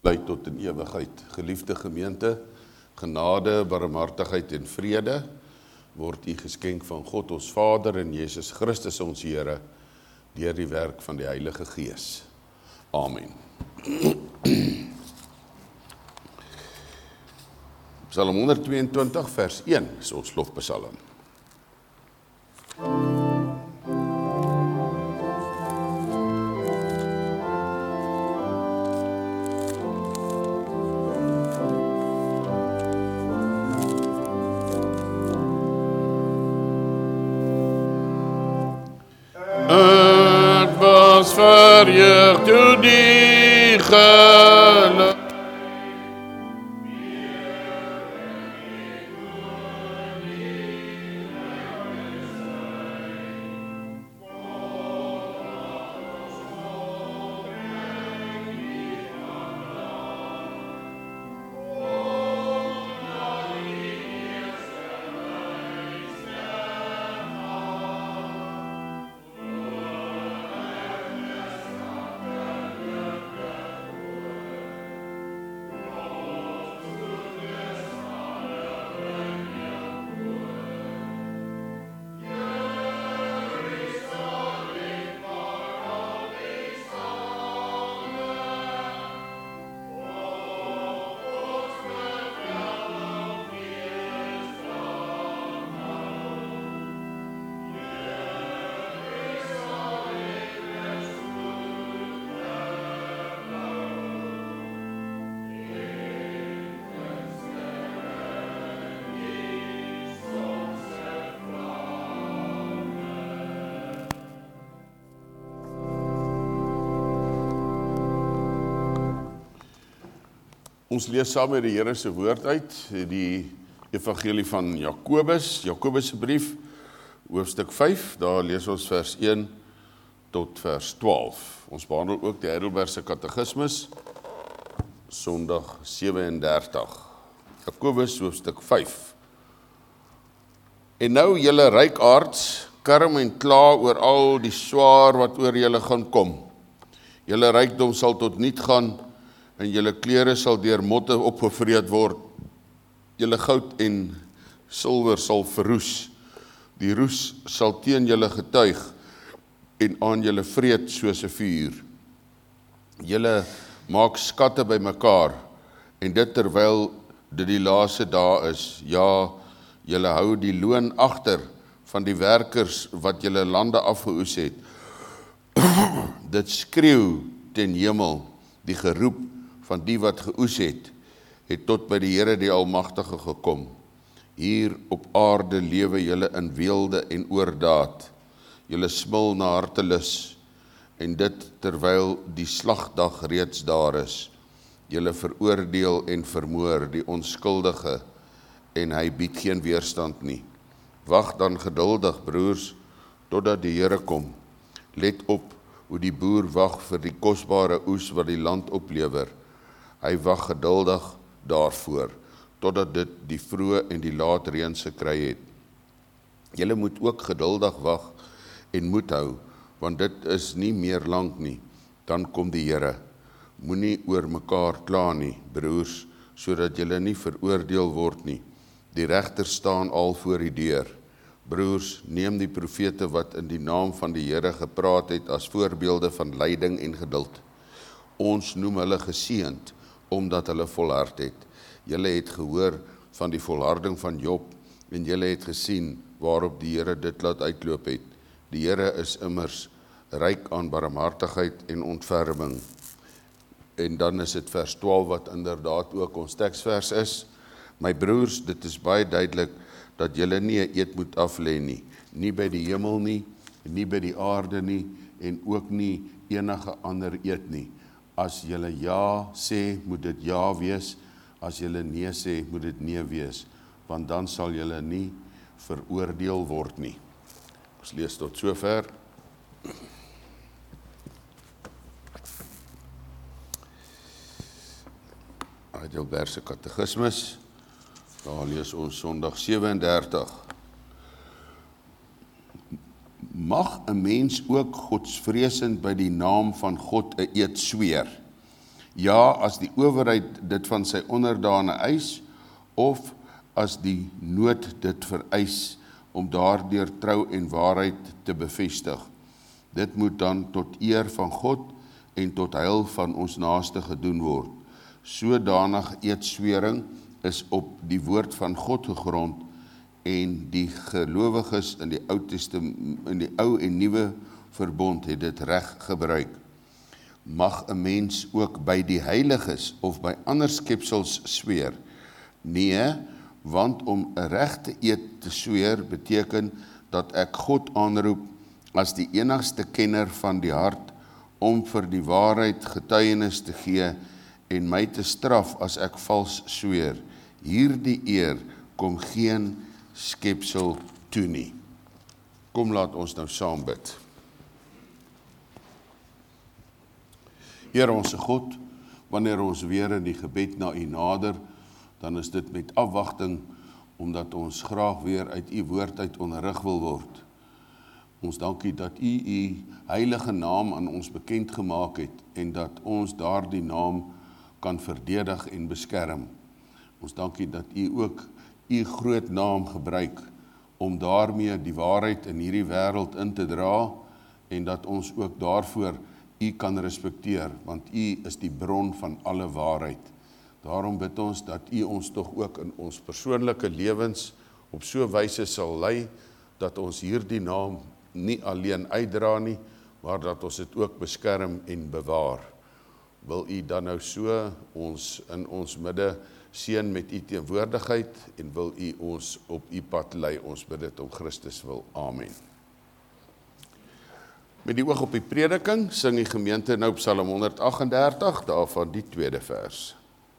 bly tot in ewigheid. Geliefde gemeente, genade, barmhartigheid en vrede word u geskenk van God ons Vader en Jesus Christus ons Here deur die werk van die Heilige Gees. Amen. Psalm 122 vers 1 is ons lofpsalm. Het was verheugd toe die geluk. Ons lees saam met die Here se woord uit, die evangelie van Jakobus se brief, hoofstuk 5, daar lees ons vers 1 tot vers 12. Ons behandel ook die Heidelbergse Katekismus, Sondag 37. Jakobus hoofstuk 5. En nou julle rykaards, kerm en kla oor al die swaar wat oor julle gaan kom. Julle rykdom sal tot niet gaan, en julle klere sal deur motte opgevreet word. Julle goud en silwer sal verroes. Die roes sal teen julle getuig en aan julle vreet soos 'n vuur. Julle maak skatte bymekaar en dit terwyl dit die laaste dae is. Ja, julle hou die loon agter van die werkers wat julle lande afgeoes het. Dit skreeu ten hemel, die geroep van die wat geoes het tot by die Here die Almagtige gekom. Hier op aarde lewe julle in weelde en oordaat. Julle smil na hartelus, en dit terwyl die slagdag reeds daar is. Julle veroordeel en vermoor die onskuldige, en hy bied geen weerstand nie. Wag dan geduldig, broers, totdat die Here kom. Let op hoe die boer wag vir die kosbare oes wat die land oplewer. Hy wag geduldig daarvoor, totdat dit die vroeë en die laat reën gekry het. Julle moet ook geduldig wag en moed hou, want dit is nie meer lank nie, dan kom die Here. Moenie oor mekaar kla nie, broers, sodat julle nie veroordeel word nie. Die regter staan al voor die deur. Broers, neem die profete wat in die naam van die Here gepraat het as voorbeelde van lyding en geduld. Ons noem hulle geseënd, omdat hulle volhard het. Julle het gehoor van die volharding van Job, en julle het gesien waarop die Here dit laat uitloop het. Die Here is immers ryk aan barmhartigheid en ontferming. En dan is dit vers 12 wat inderdaad ook ons teksvers is. My broers, dit is baie duidelik dat julle nie 'n eed moet aflê nie. Nie by die hemel nie, nie by die aarde nie, en ook nie enige ander eed nie. As julle ja sê, moet dit ja wees. As julle nee sê, moet dit nee wees. Want dan sal julle nie veroordeel word nie. Ons lees tot sover. Heidelbergse Katekismus, daar lees ons Sondag 37. Mag 'n mens ook godsvreesend by die naam van God 'n eed sweer? Ja, as die owerheid dit van sy onderdane eis, of as die nood dit vereis, om daardeur trou en waarheid te bevestig. Dit moet dan tot eer van God en tot heil van ons naaste gedoen word. Sodanige eedswering is op die woord van God gegrond en die gelowiges in die ou en nuwe verbond het dit reg gebruik. Mag 'n mens ook by die heiliges of by ander skepsels sweer? Nee, want om 'n regte eed te sweer beteken dat ek God aanroep as die enigste kenner van die hart om vir die waarheid getuienis te gee en my te straf as ek vals sweer. Hierdie eer kom geen skepsel toe nie. Kom laat ons nou saam bid. Here onse God, wanneer ons weer in die gebed na U nader, dan is dit met afwagting, omdat ons graag weer uit U woord uit onderrig wil word. Ons dankie dat U heilige naam aan ons bekend gemaak het en dat ons daardie naam kan verdedig en beskerm. Ons dankie dat U ook U groot naam gebruik om daarmee die waarheid in hierdie wêreld in te dra en dat ons ook daarvoor U kan respekteer, want U is die bron van alle waarheid. Daarom bid ons dat U ons tog ook in ons persoonlike lewens op so wyse sal lei, dat ons hierdie naam nie alleen uitdra nie, maar dat ons dit ook beskerm en bewaar. Wil U dan nou so ons in ons midde seën met U teenwoordigheid en wil U ons op U pad lei. Ons bid dit om Christus wil. Amen. Met die oog op die prediking sing die gemeente nou Psalm 138, daarvan die tweede vers.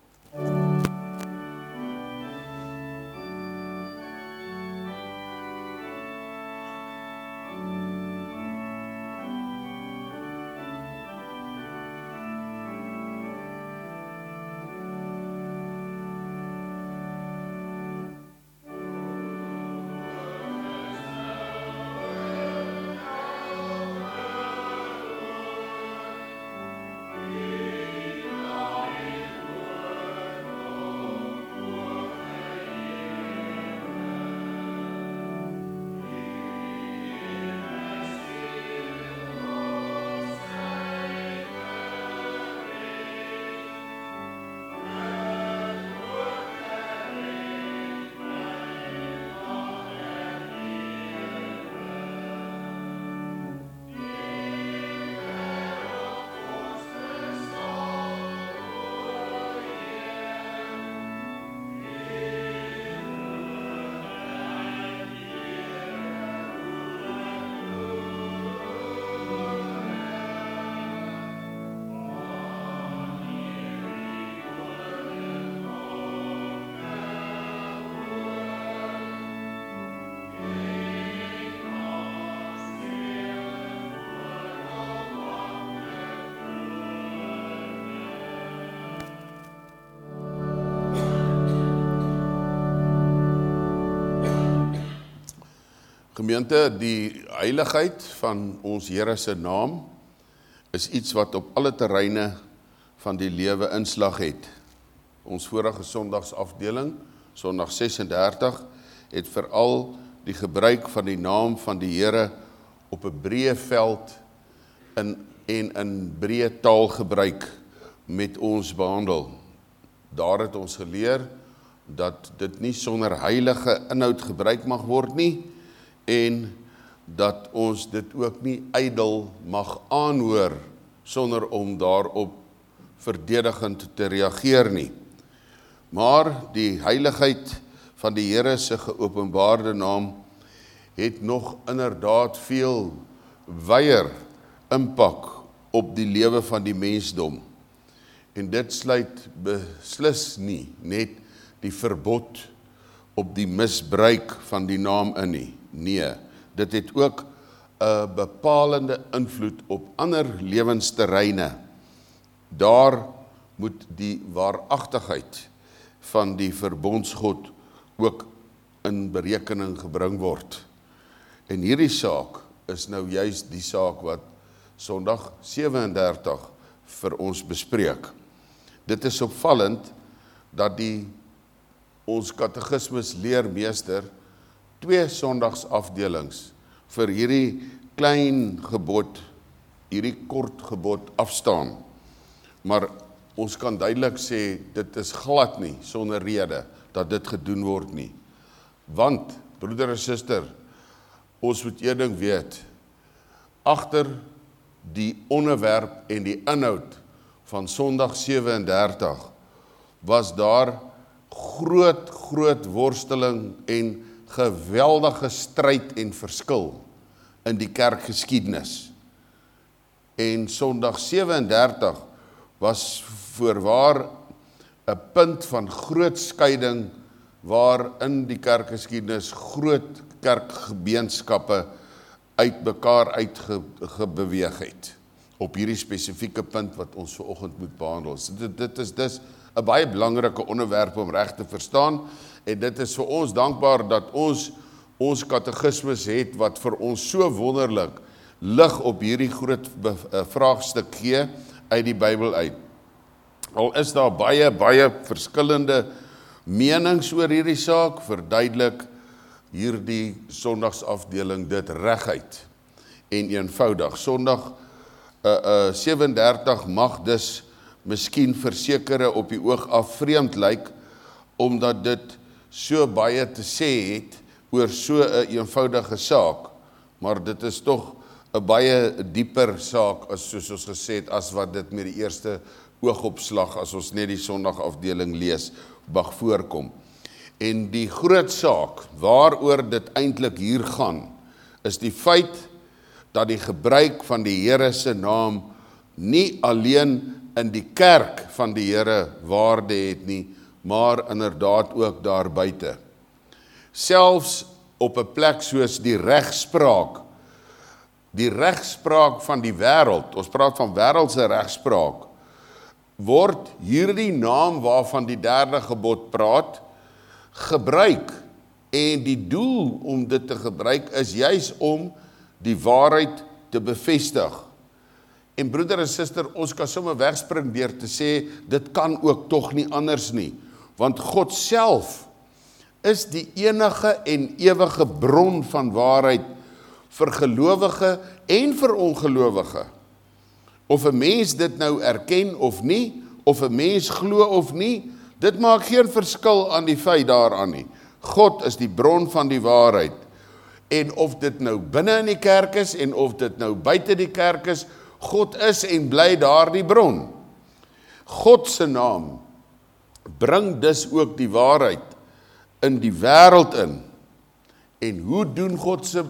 Gemeente, die heiligheid van ons Here se naam is iets wat op alle terreine van die lewe inslag het. Ons vorige Sondagsafdeling, Sondag 36, het veral die gebruik van die naam van die Here op 'n breë veld en in breë taalgebruik met ons behandel. Daar het ons geleer dat dit nie sonder heilige inhoud gebruik mag word nie, en dat ons dit ook nie ydel mag aanhoor sonder om daarop verdedigend te reageer nie. Maar die heiligheid van die Here se geopenbaarde naam het nog inderdaad veel wyeer impak op die lewe van die mensdom. En dit sluit beslis nie net die verbod op die misbruik van die naam in nie. Nee, dit het ook 'n bepalende invloed op ander lewensterreine. Daar moet die waaragtigheid van die verbondsgod ook in berekening gebring word. En hierdie saak is nou juist die saak wat Sondag 37 vir ons bespreek. Dit is opvallend dat ons katekismus leermeester 2 sondagsafdelings vir hierdie klein gebod, hierdie kort gebod afstaan. Maar ons kan duidelik sê, dit is glad nie, sonder rede, dat dit gedoen word nie. Want, broeder en suster, ons moet een ding weet, agter die onderwerp en die inhoud van Sondag 37 was daar groot worsteling en geweldige stryd en verskil in die kerkgeskiedenis. En Sondag 37 was voorwaar 'n punt van groot skeiding waar in die kerkgeskiedenis groot kerkgemeenskappe uit mekaar uitgebeweeg het op hierdie spesifieke punt wat ons vanoggend moet behandel. So dit is dus 'n baie belangrike onderwerp om reg te verstaan en dit is vir ons dankbaar dat ons katekismus het wat vir ons so wonderlik lig op hierdie groot vraagstuk gee uit die Bybel uit. Al is daar baie verskillende menings oor hierdie saak, verduidelik hierdie sondagsafdeling dit reguit en eenvoudig. Sondag 37 mag dus miskien vir sekere op die oog af vreemd lyk, omdat dit so baie te sê het oor so 'n eenvoudige saak, maar dit is tog 'n baie dieper saak, soos ons gesê het, as wat dit met die eerste oogopslag, as ons net die sondagafdeling lees, mag voorkom. En die groot saak, waaroor dit eintlik hier gaan, is die feit dat die gebruik van die Here se naam nie alleen in die kerk van die Here waarde het nie, maar inderdaad ook daar buite. Selfs op 'n plek soos die regspraak van die wêreld, ons praat van wêreldse regspraak, word hierdie naam waarvan die 3de gebod praat, gebruik. En die doel om dit te gebruik is juis om die waarheid te bevestig. En broeder en suster, ons kan sommer wegspring deur te sê, dit kan ook tog nie anders nie, want God self is die enige en ewige bron van waarheid vir gelowige en vir ongelowige. Of 'n mens dit nou erken of nie, of 'n mens glo of nie, dit maak geen verskil aan die feit daaraan nie. God is die bron van die waarheid. En of dit nou binne in die kerk is, en of dit nou buite die kerk is, God is en bly daar die bron. God se naam bring dus ook die waarheid in die wêreld in. En hoe doen God se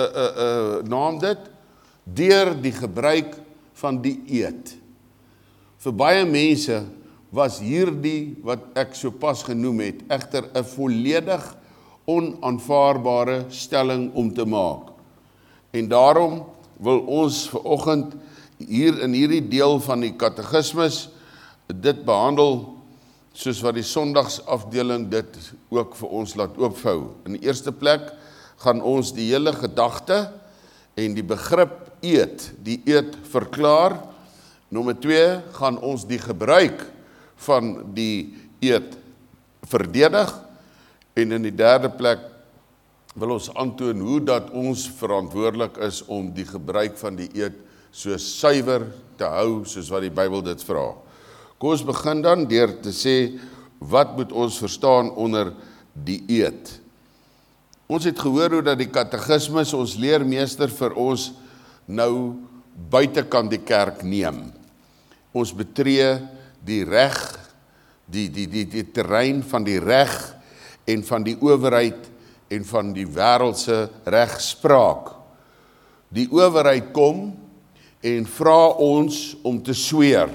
naam dit? Deur die gebruik van die eed. Vir baie mense was hierdie, wat ek so pas genoem het, egter 'n volledig onaanvaarbare stelling om te maak. En daarom wil ons vanoggend hier in hierdie deel van die katekismus dit behandel soos wat die sondagsafdeling dit ook vir ons laat oopvou. In die eerste plek gaan ons die hele gedagte en die begrip die eed verklaar. Nommer 2 gaan ons die gebruik van die eed verdedig. En in die derde plek wil ons aantoon hoe dat ons verantwoordelik is om die gebruik van die eed so suiwer te hou, soos wat die Bybel dit vra. Kom ons begin dan deur te sê, wat moet ons verstaan onder die eed? Ons het gehoor hoe dat die katekismus, ons leermeester vir ons nou buitekant die kerk neem. Ons betree die reg, die terrein van die reg en van die owerheid en van die wêreldse regspraak. Die owerheid kom en vra ons om te sweer.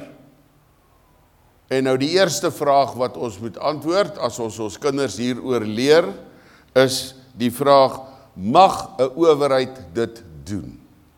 En nou die eerste vraag wat ons moet antwoord, as ons kinders hieroor leer, is die vraag, mag 'n owerheid dit doen?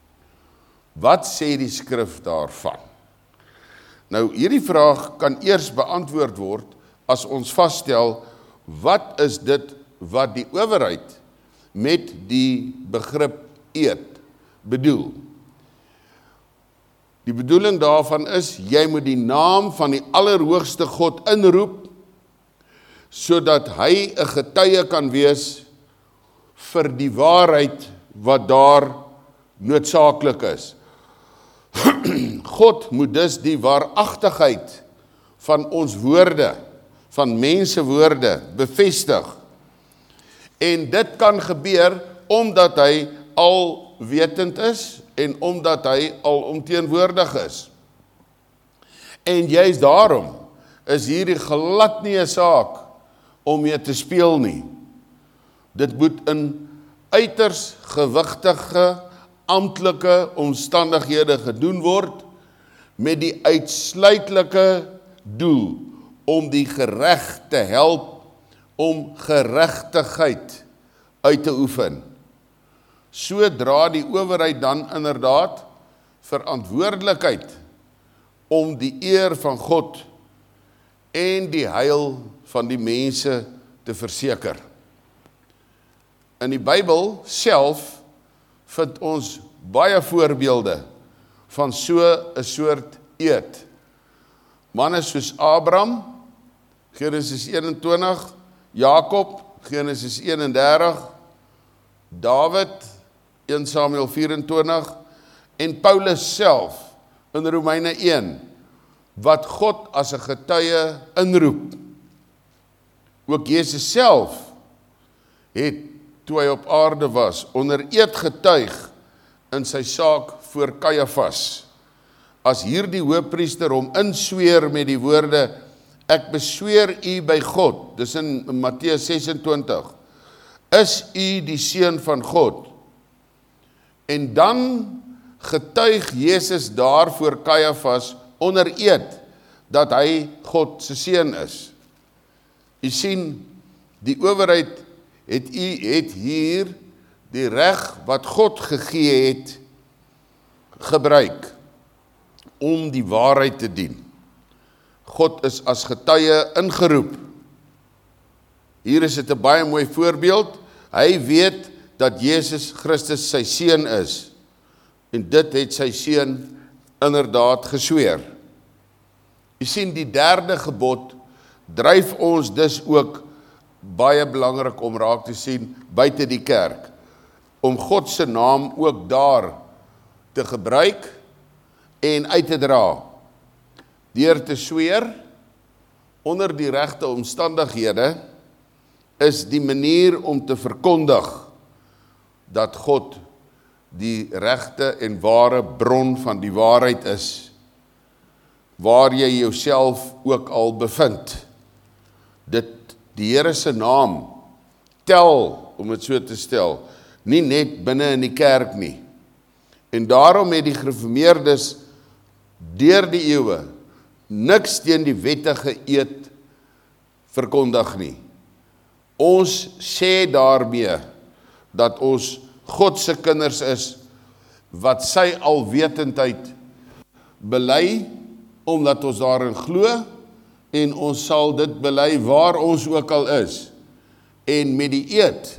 Wat sê die skrif daarvan? Nou, hierdie vraag kan eers beantwoord word as ons vasstel, wat is dit wat die owerheid met die begrip eed bedoel? Die bedoeling daarvan is, jy moet die naam van die Allerhoogste God inroep, sodat hy 'n getuie kan wees vir die waarheid wat daar noodsaaklik is. God moet dus die waaragtigheid van ons woorde, van mense woorde, bevestig. En dit kan gebeur omdat hy alwetend is en omdat hy alomteenwoordig is. En juist daarom is hierdie glad nie 'n saak om mee te speel nie. Dit moet in uiters gewigtige, amptelike omstandighede gedoen word met die uitsluitlike doel om die gereg te help om geregtigheid uit te oefen. Sodra die owerheid dan inderdaad verantwoordelikheid om die eer van God en die heil van die mense te verseker. In die Bybel self vind ons baie voorbeelde van so 'n soort eed. Manne soos Abraham, Genesis 21, Jakob, Genesis 31, Dawid, 1 Samuel 24, en Paulus self in Romeine 1, wat God as 'n getuie inroep. Ook Jesus self het, toe hy op aarde was, onder eed getuig in sy saak voor Kajafas, as hierdie hoofpriester hom insweer met die woorde, ek besweer u by God, dis in Matteus 26, is u die seun van God. En dan getuig Jesus daar voor Kajafas onder eed, dat hy God se seun is. U sien, die owerheid het hier die reg wat God gegee het, gebruik om die waarheid te dien. God is as getuie ingeroep. Hier is dit 'n baie mooi voorbeeld. Hy weet dat Jesus Christus sy seun is. En dit het sy seun inderdaad gesweer. U sien, die derde gebod dryf ons dus ook baie belangrik om raak te sien buite die kerk, om God se naam ook daar te gebruik en uit te dra, deur te sweer onder die regte omstandighede, is die manier om te verkondig dat God die regte en ware bron van die waarheid is, waar jy jouself ook al bevind. Die Here se naam tel, om het so te stel, nie net binne in die kerk nie. En daarom het die gereformeerdes deur die eeue niks teen die wettige eed verkondig nie. Ons sê daarmee dat ons God se kinders is, wat sy alwetendheid bely, omdat ons daarin glo, en ons sal dit bely waar ons ook al is. En met die eed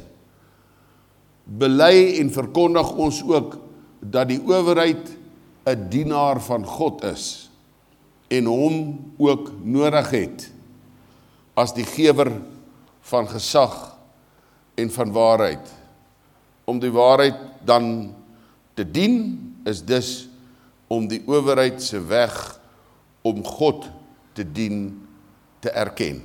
bely en verkondig ons ook dat die owerheid 'n dienaar van God is en hom ook nodig het as die gewer van gesag en van waarheid. Om die waarheid dan te dien is dus om die owerheid se weg om God te dien te erken.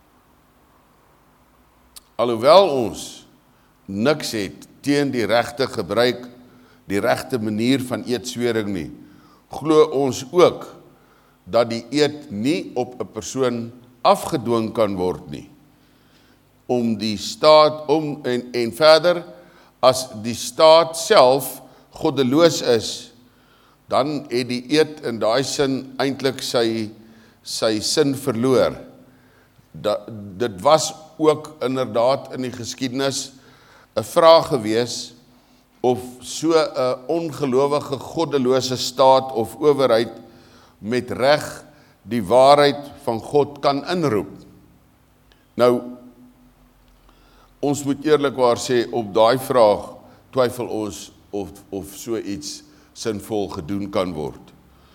Alhoewel ons niks het teen die regte gebruik, die regte manier van eedswering nie, glo ons ook dat die eed nie op 'n persoon afgedwing kan word nie. Om die staat en verder, as die staat self goddeloos is, dan het die eed in daai sin eintlik sy sin verloor. Dit was ook inderdaad in die geskiedenis 'n vraag gewees of so 'n ongelowige goddelose staat of owerheid met reg die waarheid van God kan inroep. Nou, ons moet eerlikwaar sê, op daai vraag twyfel ons of so iets sinvol gedoen kan word.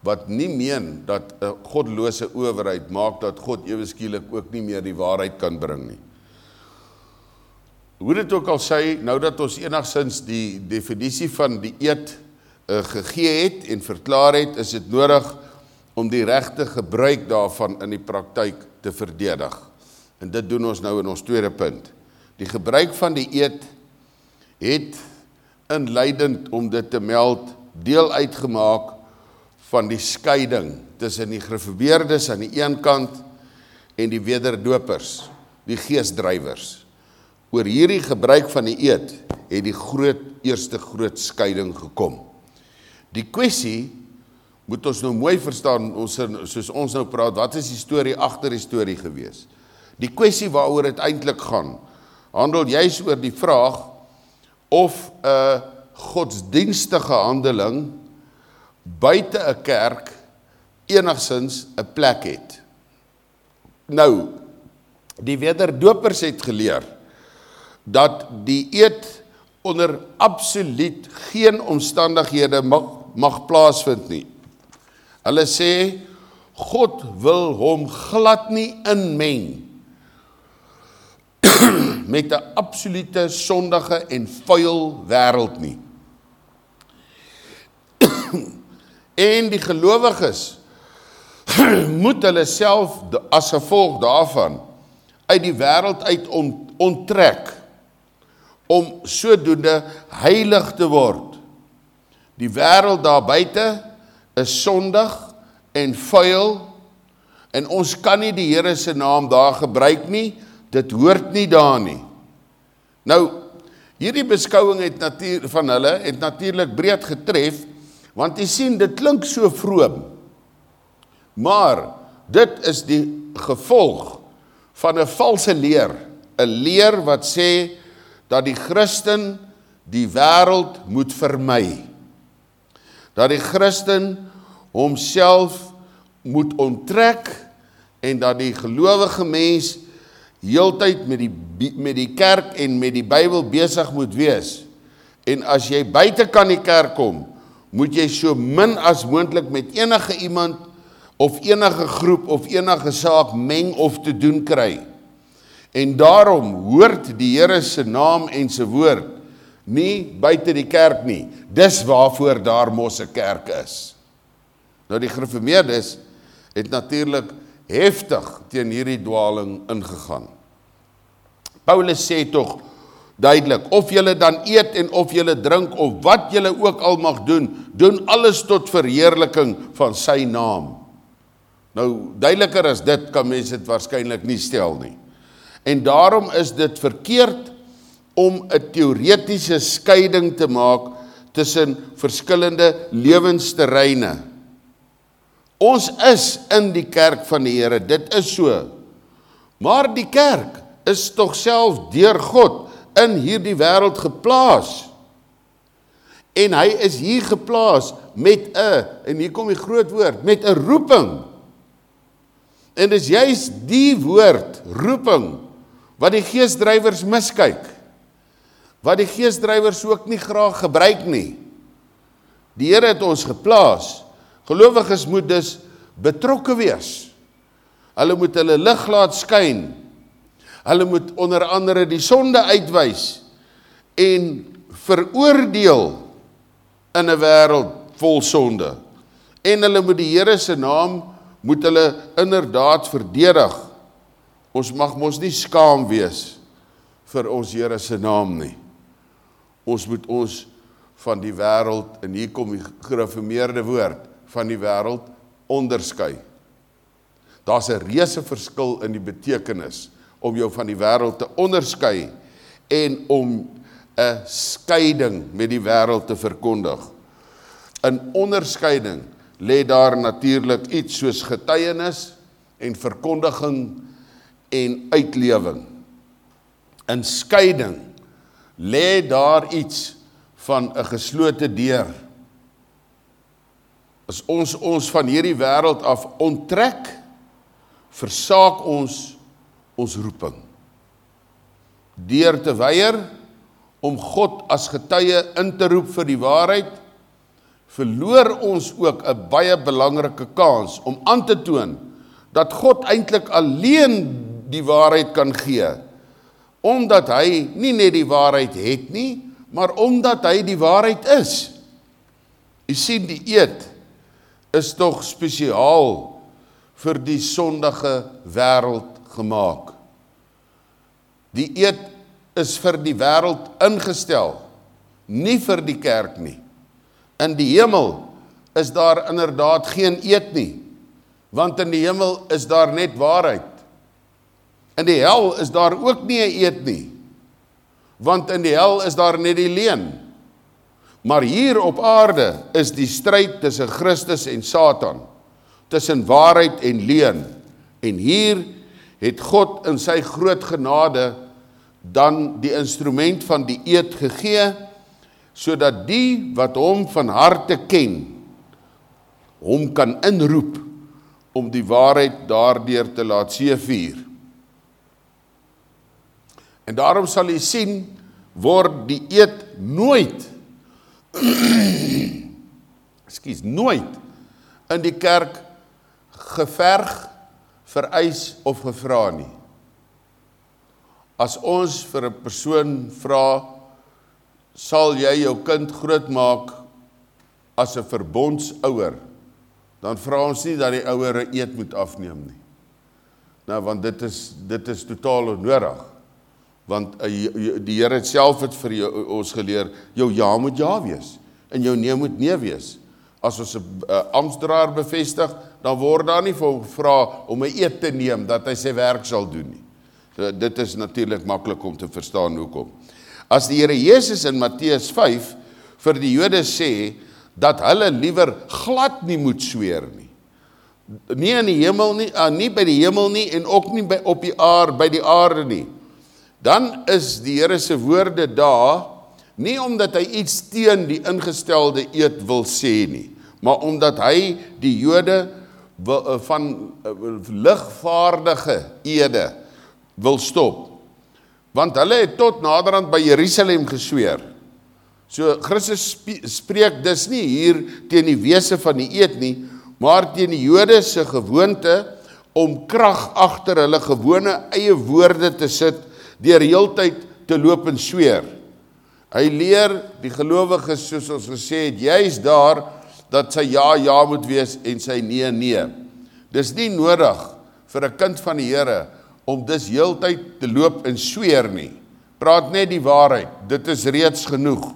wat nie meen dat 'n godlose owerheid maak dat God ewe skielik ook nie meer die waarheid kan bring nie. Hoe dit ook al sê, nou dat ons enigstens die definisie van die eed gegee het en verklaar het, is dit nodig om die regte gebruik daarvan in die praktyk te verdedig. En dit doen ons nou in ons tweede punt. Die gebruik van die eed het inleidend om dit te meld deel uitgemaak van die skeiding tussen die gereformeerdes aan die een kant en die wederdopers, die geesdrywers. Oor hierdie gebruik van die eed het die eerste groot skeiding gekom. Die kwessie moet ons nou mooi verstaan, soos ons nou praat, wat is die storie agter die storie gewees? Die kwessie waaroor dit eintlik gaan, handel juis oor die vraag of 'n godsdienstige handeling buite 'n kerk enigstens 'n plek het. Nou, die wederdopers het geleer dat die eed onder absoluut geen omstandighede mag plaasvind nie. Hulle sê, God wil hom glad nie inmeng met 'n absolute sondige en vuil wêreld nie. En die gelowiges moet hulle self as gevolg daarvan uit die wêreld uit onttrek om sodoende heilig te word. Die wêreld daar buite is sondig en vuil en ons kan nie die Here se naam daar gebruik nie, dit hoort nie daar nie. Nou, hierdie beskouing van hulle het natuurlik breed getref, want jy sien, dit klink so vroom, maar dit is die gevolg van 'n valse leer, 'n leer wat sê dat die Christen die wêreld moet vermy, dat die Christen homself moet onttrek en dat die gelowige mens heeltyd met die kerk en met die Bybel besig moet wees. En as jy buite kan die kerk kom, moet jy so min as moontlik met enige iemand of enige groep of enige saak meng of te doen kry. En daarom hoort die Here se naam en se woord nie buite die kerk nie. Dis waarvoor daar mos 'n kerk is. Nou die gereformeerdes het natuurlik heftig teen hierdie dwaling ingegaan. Paulus sê tog duidelik, of julle dan eet en of julle drink of wat julle ook al mag doen, doen alles tot verheerliking van sy naam. Nou duideliker as dit kan mense dit waarskynlik nie stel nie. En daarom is dit verkeerd om 'n teoretiese skeiding te maak tussen verskillende lewensterreine. Ons is in die kerk van die Here, dit is so. Maar die kerk is tog self deur God in hierdie wêreld geplaas. En hy is hier geplaas met 'n, en hier kom die groot woord, met 'n roeping. En dis juis die woord, roeping, wat die geesdrywers miskyk. Wat die geesdrywers ook nie graag gebruik nie. Die Here het ons geplaas. Gelowiges moet dus betrokke wees. Hulle moet hulle lig laat skyn. Hulle moet onder andere die sonde uitwys en veroordeel in 'n wêreld vol sonde. En hulle moet die Here se naam moet hulle inderdaad verdedig. Ons mag mos nie skaam wees vir ons Here se naam nie. Ons moet ons van die wêreld, en hier kom die gereformeerde woord, van die wêreld onderskei. Daar's 'n reuse verskil in die betekenis om jou van die wêreld te onderskei en om 'n skeiding met die wêreld te verkondig. In onderskeiding lê daar natuurlik iets soos getuienis en verkondiging en uitlewing. In skeiding lê daar iets van 'n geslote deur. As ons van hierdie wêreld af onttrek, versaak ons roeping. Deur te weier om God as getuie in te roep vir die waarheid, verloor ons ook 'n baie belangrike kans om aan te toon dat God eintlik alleen die waarheid kan gee, omdat hy nie net die waarheid het nie, maar omdat hy die waarheid is. U sien, die eed is tog spesiaal vir die sondige wêreld gemaak. Die eed is vir die wêreld ingestel, nie vir die kerk nie. In die hemel is daar inderdaad geen eed nie, want in die hemel is daar net waarheid. In die hel is daar ook nie 'n eed nie, want in die hel is daar net die leuen. Maar hier op aarde is die stryd tussen Christus en Satan, tussen waarheid en leuen. En hier het God in sy groot genade dan die instrument van die eed gegee, sodat die wat hom van harte ken, hom kan inroep om die waarheid daardeur te laat seëvier. En daarom sal jy sien, word die eed nooit, nooit in die kerk geverg, vereis of gevra nie. As ons vir 'n persoon vra, sal jy jou kind grootmaak as 'n verbondsouer, dan vra ons nie dat die ouer 'n eed moet afneem nie. Nou, want dit is totaal onnodig. Want die Here self het vir ons geleer, jou ja moet ja wees, en jou nee moet nee wees. As ons 'n amptdraer bevestig, dan word daar nie vir hom gevra om 'n eed te neem, dat hy sy werk sal doen nie. So, dit is natuurlik maklik om te verstaan hoekom. As die Here Jesus in Matteus 5 vir die Jode sê, dat hulle liewer glad nie moet sweer nie. Nie in die hemel nie, nie by die hemel nie, en ook nie by die aarde nie. Dan is die Here se woorde daar, nie omdat hy iets teen die ingestelde eed wil sê nie, maar omdat hy die Jode van ligvaardige ede wil stop. Want hulle het tot naderhand by Jerusalem gesweer. So Christus spreek dus nie hier teen die wese van die eed nie, maar teen die Jode se gewoonte om krag agter hulle gewone eie woorde te sit, deur heeltyd te loop en sweer. Hy leer die gelowiges, soos ons gesê het, juis daar, dat sy ja, ja moet wees en sy nee, nee. Dis nie nodig vir 'n kind van die Here om dis heeltyd te loop en sweer nie. Praat net die waarheid, dit is reeds genoeg.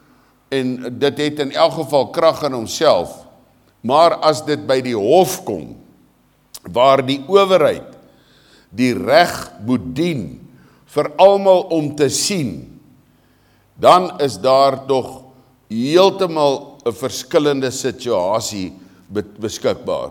En dit het in elk geval krag in homself. Maar as dit by die hof kom, waar die owerheid die reg moet dien, vir almal om te sien, dan is daar tog heeltemal 'n verskillende situasie beskikbaar,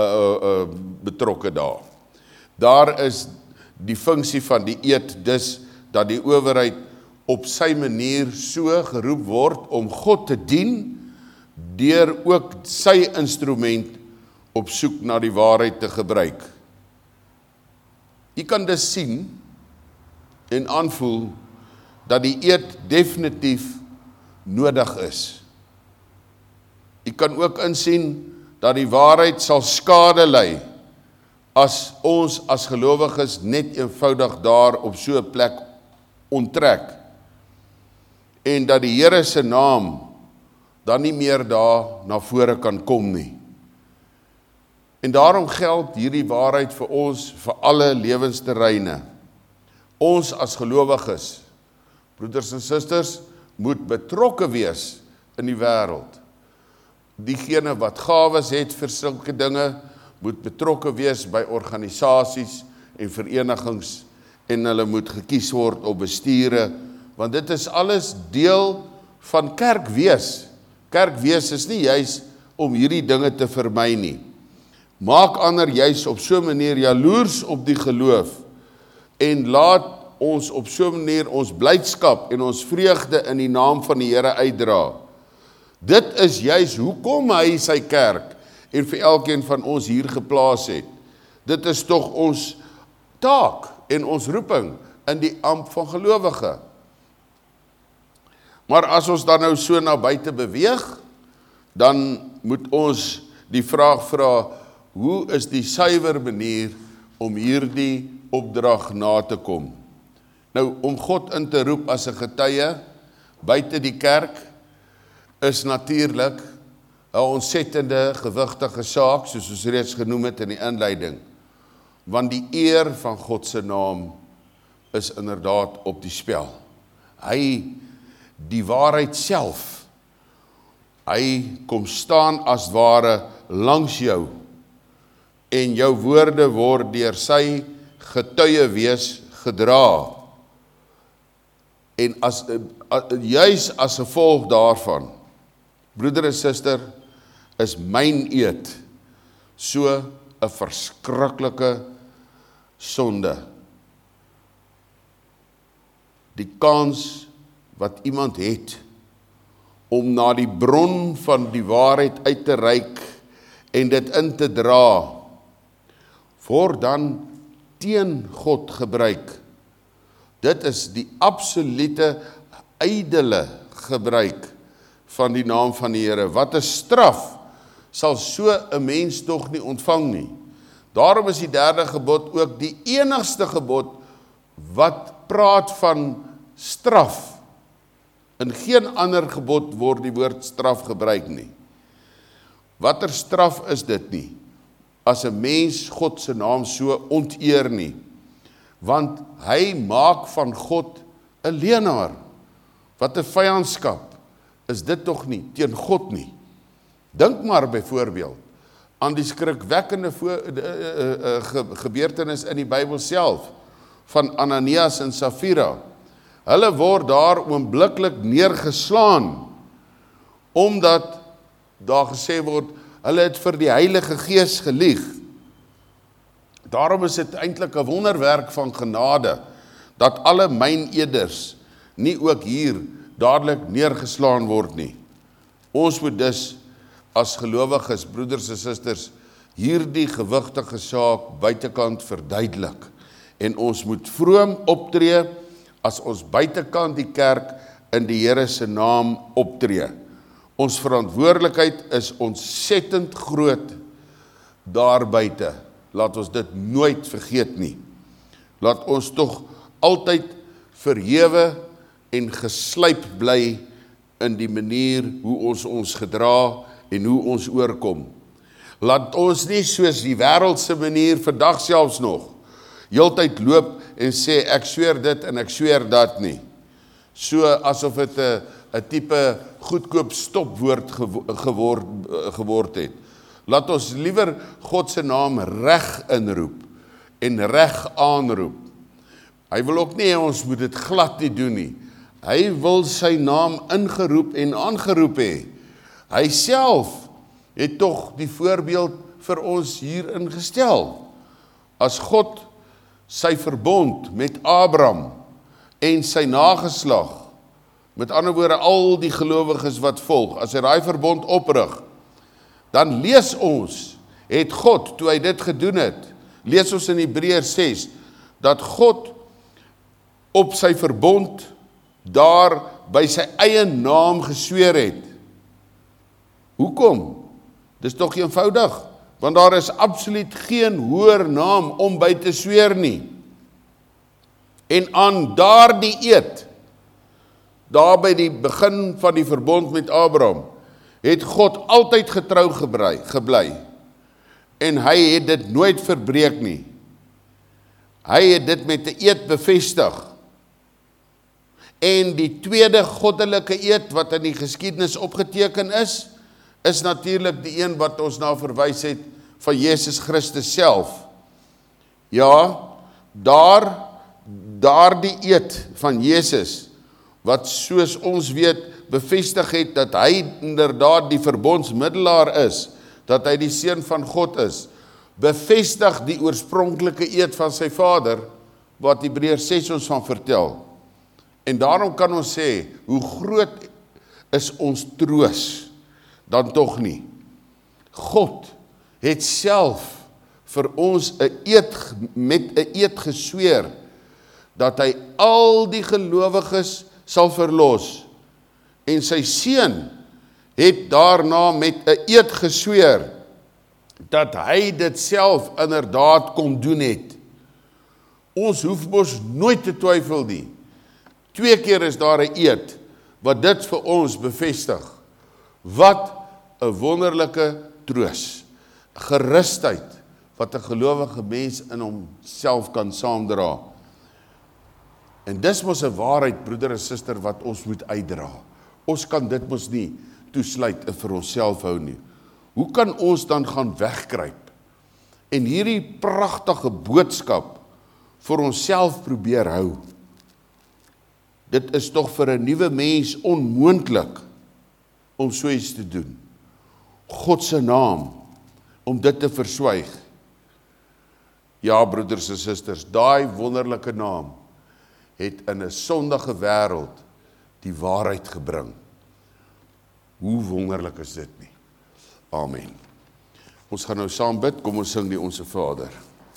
betrokke daar. Daar is die funksie van die eed dus, dat die owerheid op sy manier so geroep word om God te dien, deur ook sy instrument op soek na die waarheid te gebruik. Jy kan dus sien en aanvoel dat die eed definitief nodig is. Jy kan ook insien dat die waarheid sal skade ly as ons as gelowiges net eenvoudig daar op so 'n plek onttrek en dat die Here se naam dan nie meer daar na vore kan kom nie. En daarom geld hierdie waarheid vir ons, vir alle lewensterreine. Ons as gelowiges, broeders en susters, moet betrokke wees in die wêreld. Diegene wat gawes het vir sulke dinge, moet betrokke wees by organisasies en verenigings, en hulle moet gekies word op bestuure, want dit is alles deel van kerkwees. Kerkwees is nie juis om hierdie dinge te vermy nie. Maak ander juis op so 'n manier jaloers op die geloof, en laat ons op so 'n manier ons blydskap en ons vreugde in die naam van die Here uitdra. Dit is juis hoekom hy sy kerk en vir elkeen van ons hier geplaas het. Dit is tog ons taak en ons roeping in die ampt van gelowige. Maar as ons dan nou so na buite beweeg, dan moet ons die vraag vra, hoe is die suiwer manier om hierdie opdrag na te kom? Nou, om God in te roep as 'n getuie, buite die kerk, is natuurlik 'n ontsettende gewigtige saak, soos ons reeds genoem het in die inleiding, want die eer van God se naam is inderdaad op die spel. Hy, die waarheid self, hy kom staan as ware langs jou, en jou woorde word deur sy getuie wees gedra. En juis as gevolg daarvan, broeder en suster, is myn eed so 'n verskriklike sonde. Die kans wat iemand het om na die bron van die waarheid uit te reik en dit in te dra, word dan teen God gebruik. Dit is die absolute ydelle gebruik van die naam van die Here. Wat 'n straf sal so 'n mens tog nie ontvang nie. Daarom is die 3de gebod ook die enigste gebod wat praat van straf. In geen ander gebod word die woord straf gebruik nie. Watter straf is dit nie, as 'n mens God se naam so onteer nie? Want hy maak van God 'n leenaar. Wat 'n vyandskap is dit tog nie teen God nie. Dink maar byvoorbeeld aan die skrikwekkende gebeurtenis in die Bybel self van Ananias en Safira. Hulle word daar oombliklik neergeslaan, omdat daar gesê word, hulle het vir die Heilige Gees gelieg. Daarom is dit eintlik 'n wonderwerk van genade, dat alle myneders nie ook hier dadelik neergeslaan word nie. Ons moet dus as gelowiges, broeders en susters, hierdie gewigtige saak buitekant verduidelik. En ons moet vroom optree as ons buitekant die kerk in die Here se naam optree. Ons verantwoordelikheid is ontsettend groot daar buite. Laat ons dit nooit vergeet nie. Laat ons tog altyd verhewe en geslyp bly in die manier hoe ons ons gedra en hoe ons oorkom. Laat ons nie soos die wêreldse manier vandag selfs nog heeltyd loop en sê ek sweer dit en ek sweer dat nie. So asof dit 'n tipe goedkoop stopwoord geword het. Laat ons liewer God se naam reg inroep en reg aanroep. Hy wil ook nie ons moet dit glad nie doen nie. Hy wil sy naam ingeroep en aangeroep hê. Hy self het tog die voorbeeld vir ons hier ingestel. As God sy verbond met Abraham en sy nageslag, met ander woorde al die gelowiges wat volg, as hy daai verbond oprig, dan lees ons, het God, toe hy dit gedoen het, lees ons in Hebreërs 6, dat God op sy verbond daar by sy eie naam gesweer het. Hoekom? Dis tog eenvoudig, want daar is absoluut geen hoër naam om by te sweer nie. En aan daardie eed, daar by die begin van die verbond met Abraham, het God altyd getrou gebly. En hy het dit nooit verbreek nie. Hy het dit met 'n eed bevestig. En die tweede goddelike eed wat in die geskiedenis opgeteken is natuurlik die een wat ons na verwys het van Jesus Christus self. Ja, daardie eed van Jesus, wat soos ons weet bevestig het dat hy inderdaad die verbondsmiddelaar is, dat hy die seun van God is, bevestig die oorspronklike eed van sy Vader, wat Hebreërs 6 ons van vertel. En daarom kan ons sê, hoe groot is ons troos, dan tog nie. God het self vir ons met 'n eed gesweer, dat hy al die gelowiges sal verlos, en sy seun het daarna met 'n eed gesweer, dat hy dit self inderdaad kom doen het. Ons hoef mos nooit te twyfel nie. 2 keer is daar 'n eed, wat dit vir ons bevestig. Wat 'n wonderlike troos, gerusheid, wat 'n gelowige mens in homself kan saamdra. En dis mos 'n waarheid, broeder en suster, wat ons moet uitdra. Ons kan dit mos nie toesluit en vir onsself hou nie. Hoe kan ons dan gaan wegkruip en hierdie pragtige boodskap vir onsself probeer hou? Dit is tog vir 'n nuwe mens onmoontlik om so iets te doen. God se naam, om dit te verswyg. Ja, broeders en susters, daai wonderlike naam het in 'n sondige wêreld die waarheid gebring. Hoe wonderlik is dit nie? Amen. Ons gaan nou saam bid, kom ons sing die Onse Vader.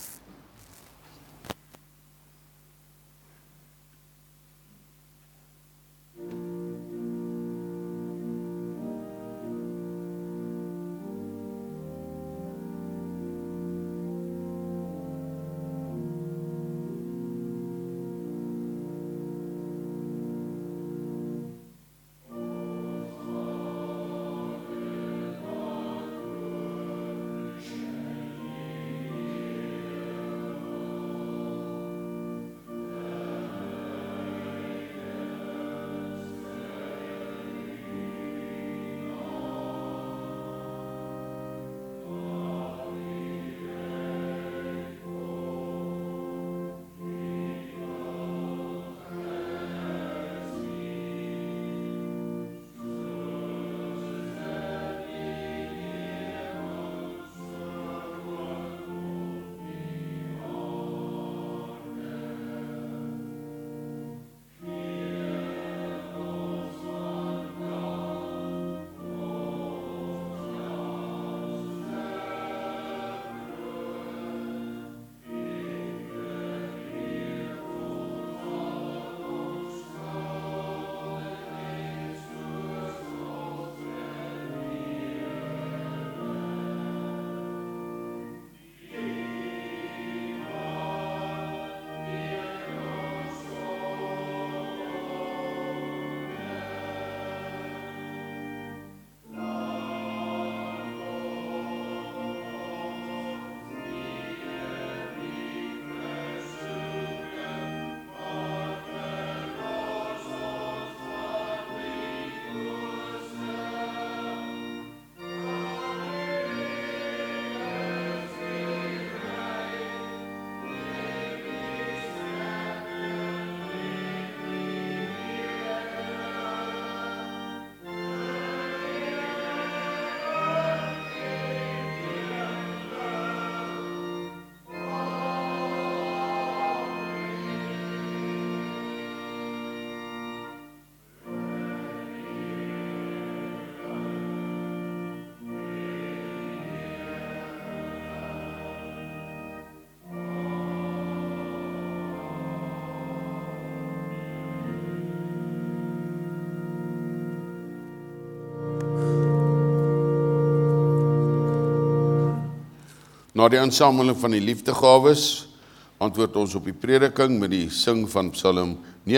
Na die aansameling van die liefdegawes, antwoord ons op die prediking met die sing van Psalm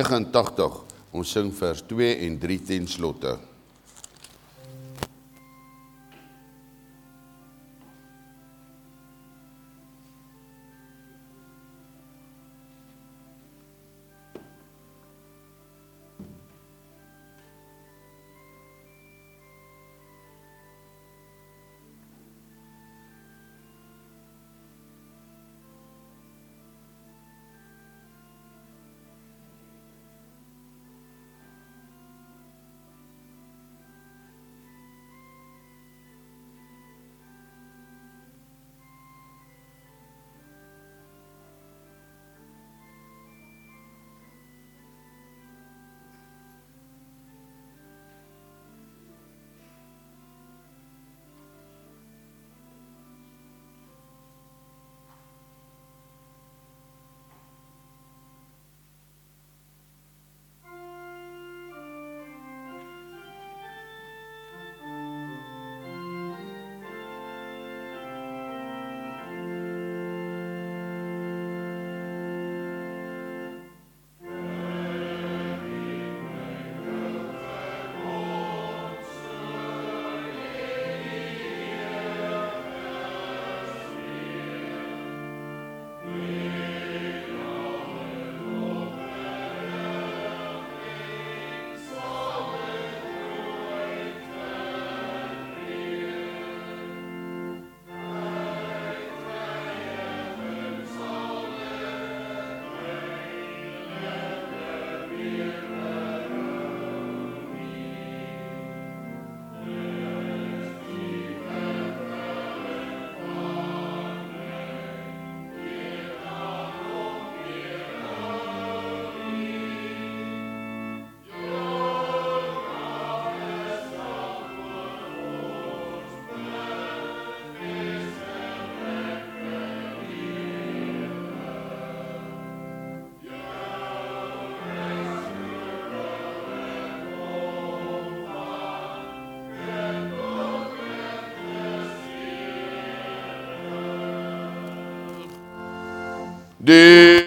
89. Ons sing vers 2 en 3 ten slotte. Die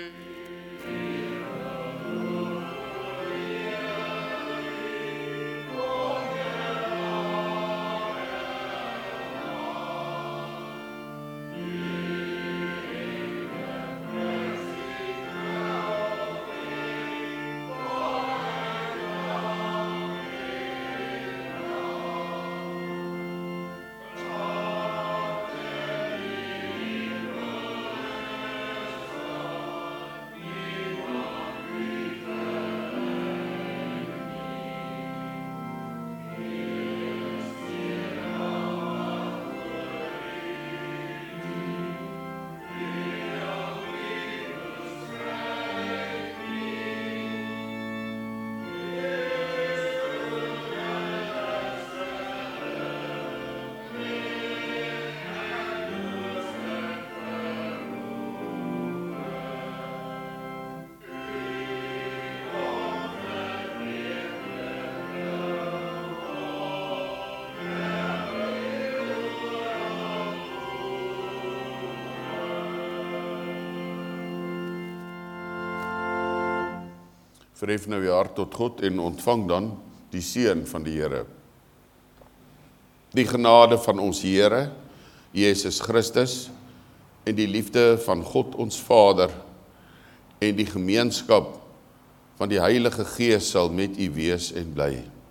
verhef nou je hart tot God en ontvang dan die seën van die Here. Die genade van ons Here, Jesus Christus, en die liefde van God ons Vader, en die gemeenskap van die Heilige Gees sal met u wees en bly.